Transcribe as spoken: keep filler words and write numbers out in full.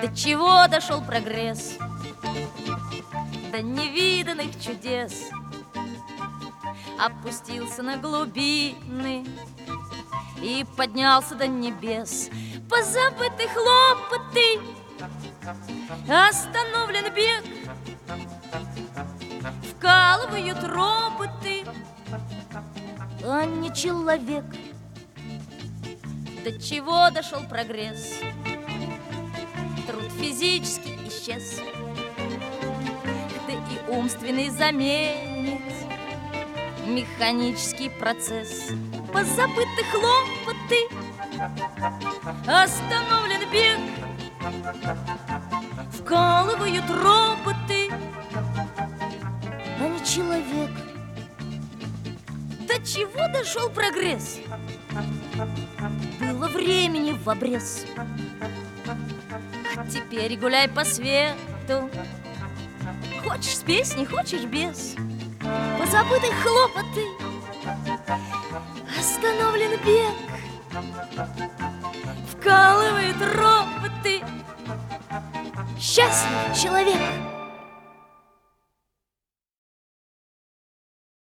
До чего дошел прогресс? До невиданных чудес. Опустился на глубины и поднялся до небес. Позабыты хлопоты, остановлен бег, вкалывают роботы, а не человек. До чего дошел прогресс? Труд физически исчез, да и умственный заменит механический процесс. Позабыты хлопоты, остановлен бег, вкалывают роботы, а не человек. До чего дошел прогресс? Было времени в обрез, а теперь гуляй по свету. Хочешь с песней, хочешь без. Позабыты хлопоты, остановлен бег, вкалывают роботы. Счастлив человек.